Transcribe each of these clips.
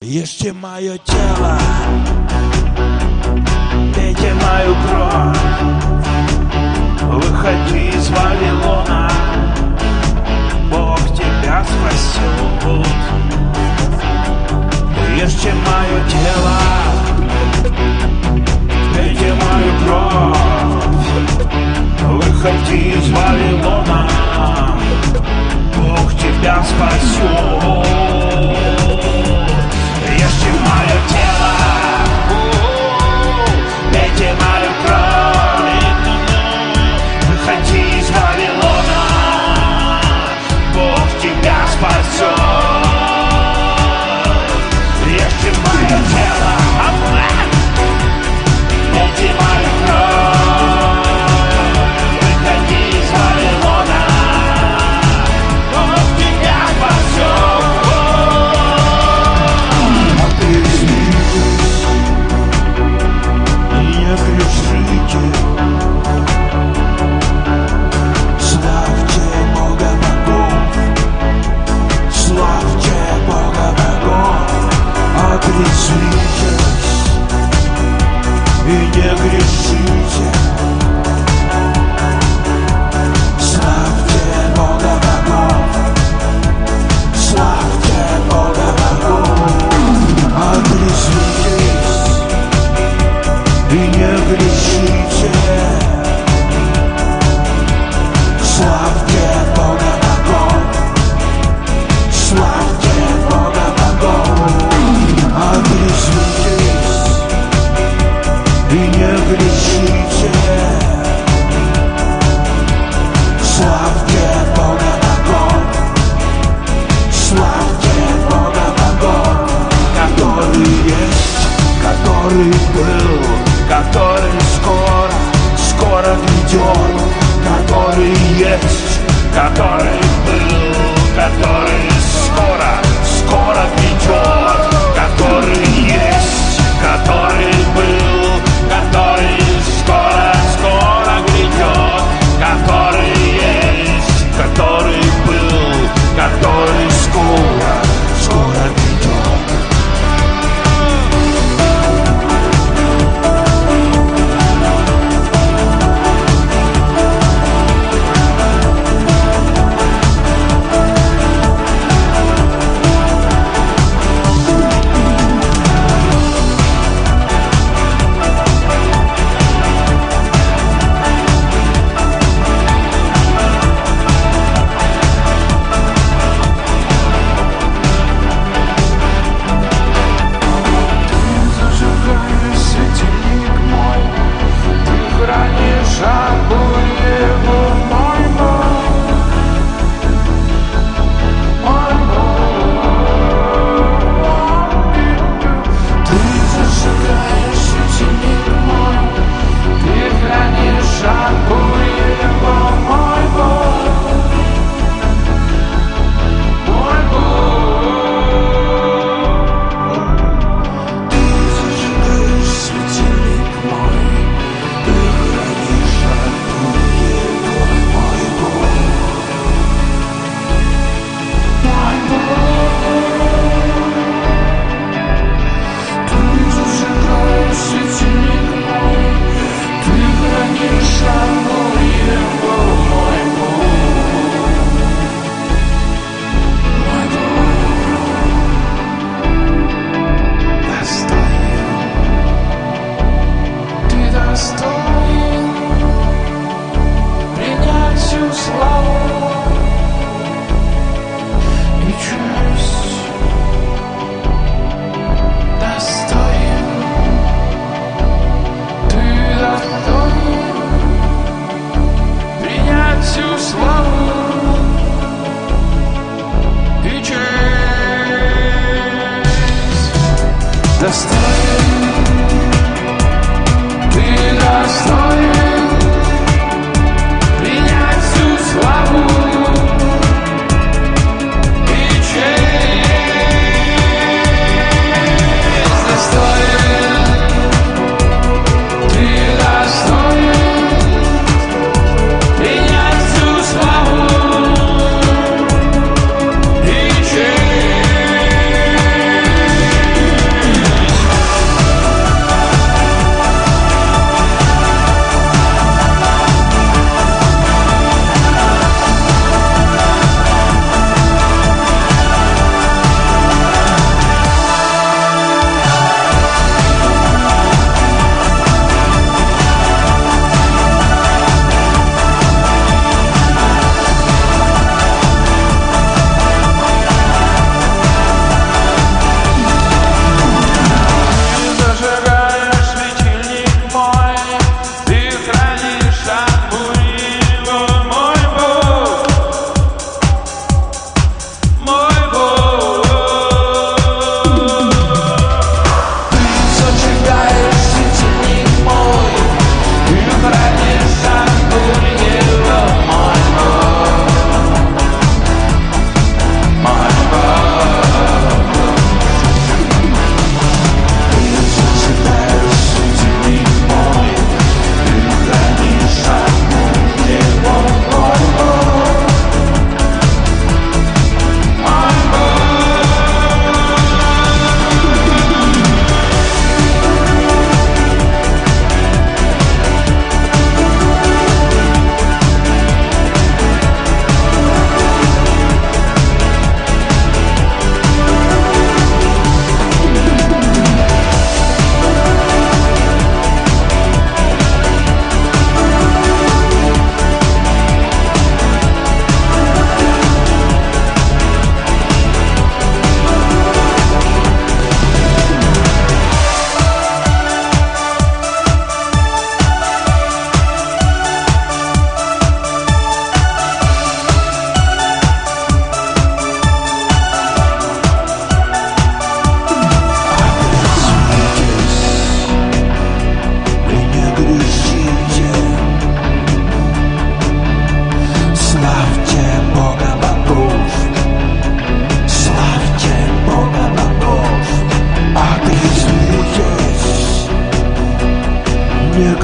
Ешьте мое тело, пейте мою кровь, выходи из Вавилона, Бог тебя спасет. Ешьте мое тело, пейте мою кровь, выходи из Вавилона, Бог тебя спасет. Ешьте мое тело, пейте мою кровь, выходи из Вавилона, Бог тебя спасет. Ешьте мое тело, пейте мою кровь, выходи из Вавилона, Бог тебя спасет. Не грешите, славьте Бога богов, славьте Бога богов, отрезвитесь и не грешите, славьте Бога богов, славьте Бога богов, отрезвитесь и не грешите, славьте Бога богов, славьте Бога богов, отрезвитесь и не грешите, славьте Бога богов, славьте Бога богов, который есть, который был, который скоро грядет, который есть, который был, который скоро грядет, который есть, который был, который скоро грядет, который есть, который был, который скоро грядет.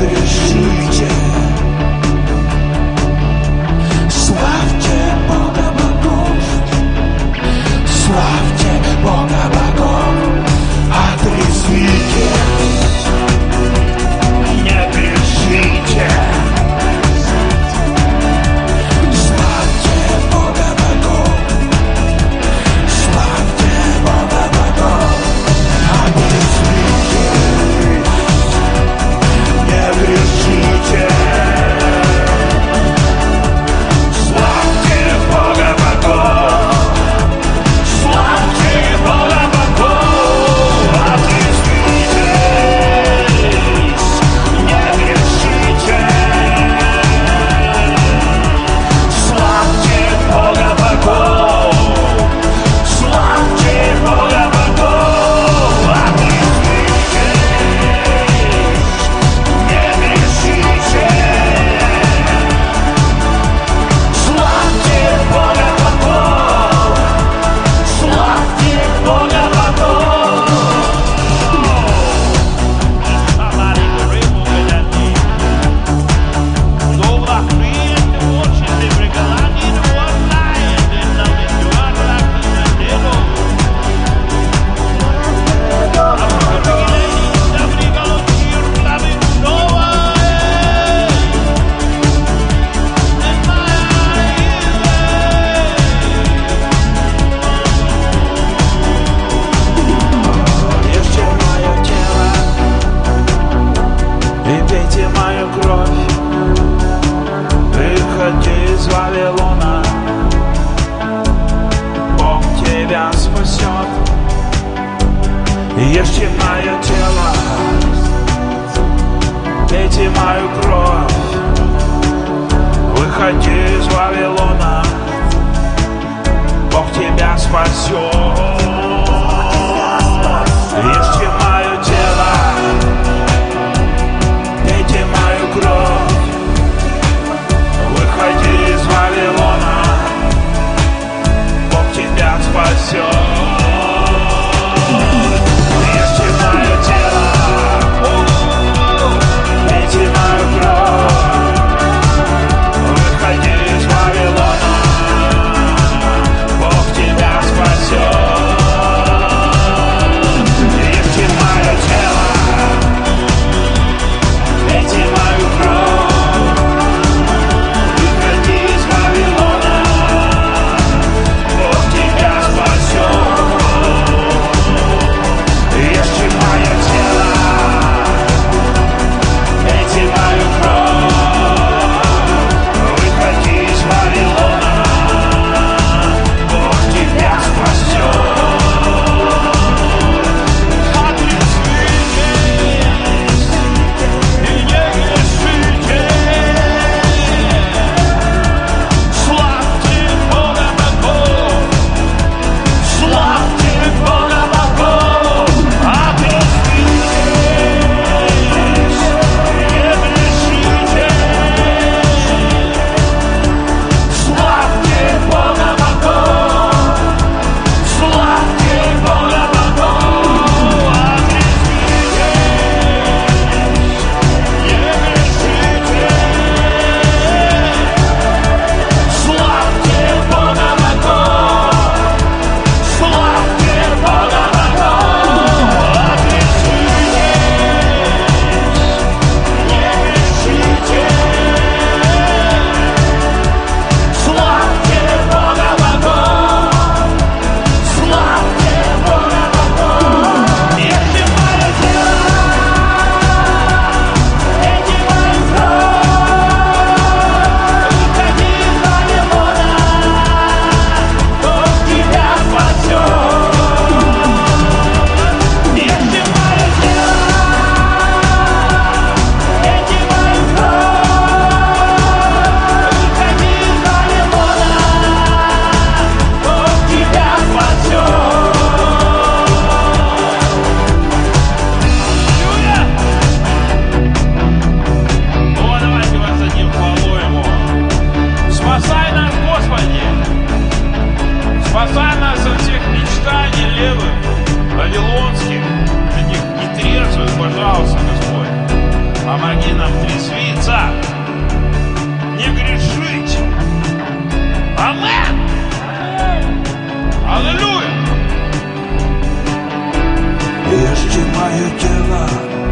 грешите. Славьте Бога богов, славьте Бога богов, отрезвитесь, не грешите. Славьте Бога богов, славьте Бога богов, отрезвитесь, не грешите. Славьте Бога богов, славьте Бога богов, отрезвитесь, не грешите. Славьте Бога богов, славьте Бога богов, отрезвитесь, не грешите. Славьте Бога богов, славьте Бога богов. Ешьте мое тело и пейте мою кровь. Выходи из Вавилона, Бог тебя спасет. Ешьте мое тело, пейте мою кровь. Выходи из Вавилона, Бог тебя спасет. Ешьте мое тело, пейте мою кровь. Выходи из Вавилона, Бог тебя спасет. Ешьте мое тело, пейте мою кровь. Выходи из Вавилона, Бог тебя спасет. Ешьте мое тело, пейте мою кровь. Выходи из Вавилона, Бог тебя спасет. Ешьте мое тело, пейте мою кровь. Выходи из Вавилона, Бог тебя спасет. Отрезвитесь и не грешите. Славьте Бога богов, славьте Бога богов, отрезвитесь, не грешите. Славьте Бога богов, славьте Бога богов, отрезвитесь, не грешите. Славьте Бога богов, славьте Бога богов, отрезвитесь, не грешите. Славьте Бога богов, славьте Бога богов. Ешьте мое тело, пейте мою кровь. Выходи из Вавилона, Бог тебя спасет. Ешьте мое тело, пейте мою кровь. Выходи из Вавилона, Бог тебя спасет. Аллилуйя! О, давайте воздадим хвалу Ему. Спасай нас, Господи! Спасай нас от всех мечтаний левых, вавилонских, этих нетрезвых, пожалуйста, Господь. Помоги нам трезвиться, не грешить. Амен! Аллилуйя! Ешьте мое тело